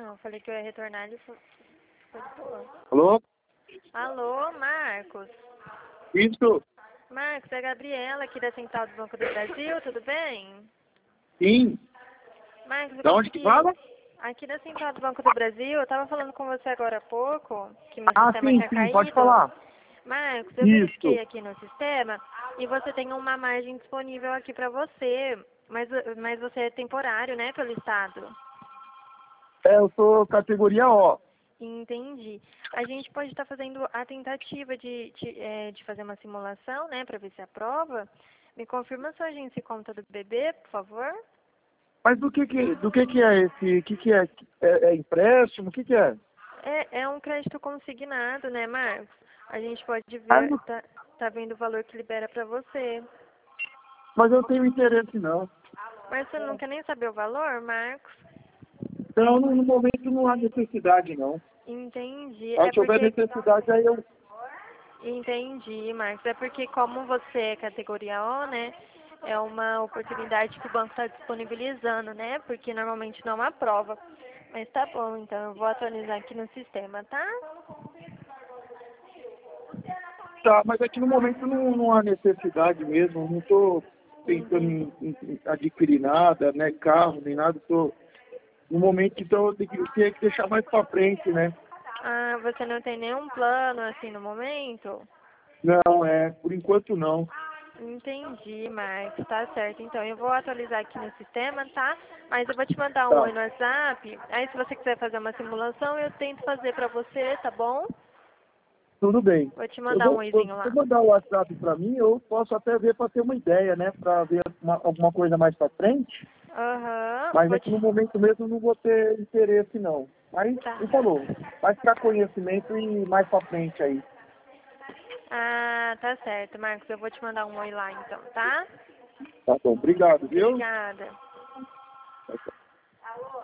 Não, falei que eu ia retornar, ele foi de boa. Alô? Alô, Marcos? Isso? Marcos, é a Gabriela aqui da Central do Banco do Brasil, tudo bem? Sim. Marcos, eu Da onde que consegui... fala? Aqui da Central do Banco do Brasil, eu tava falando com você agora há pouco, que meu Ah, sistema sim, tinha sim, pode caído. falar. Marcos, eu Isso. verifiquei aqui no sistema e você tem uma margem disponível aqui pra você, mas você é temporário, né, pelo Estado. Eu sou categoria O. Entendi. A gente pode estar fazendo a tentativa de fazer uma simulação, né, para ver se aprova. Me confirma sua agência e conta do bebê, por favor? Mas do que é esse? O que é? É empréstimo? O que é? É um crédito consignado, né, Marcos? A gente pode Ah, ver, tá vendo o valor que libera para você. mas eu não tenho interesse, não. Mas você não quer nem saber o valor, Marcos? Então, no momento não há necessidade, não. Entendi. É Se houver porque necessidade, aí eu... Entendi, Marcos. É porque como você é categoria O, né? É uma oportunidade que o banco está disponibilizando, né? Porque normalmente não aprova. Mas tá bom, então eu vou atualizar aqui no sistema, tá? Tá, mas aqui no momento não há necessidade mesmo. Não estou pensando Entendi. em adquirir nada, né? Carro, nem nada. Estou no momento, então eu tenho que deixar mais para frente, né? Ah, você não tem nenhum plano assim no momento? Não, por enquanto não. Entendi, Marcos. Tá certo. Então eu vou atualizar aqui no sistema, tá? Mas eu vou te mandar um Tá, oi no WhatsApp. Aí se você quiser fazer uma simulação, eu tento fazer pra você, tá bom? tudo bem. Vou te mandar um oizinho Se lá. mandar o WhatsApp para mim, eu posso até ver para ter uma ideia, né? Para ver alguma coisa mais para frente. Aham, Mas vou aqui no te... momento mesmo não vou ter interesse, não. Mas, Tá. me falou, vai ficar conhecimento e mais para frente aí. Ah, tá certo, Marcos. Eu vou te mandar um oi lá então, tá? Tá bom, obrigado, viu? Obrigada.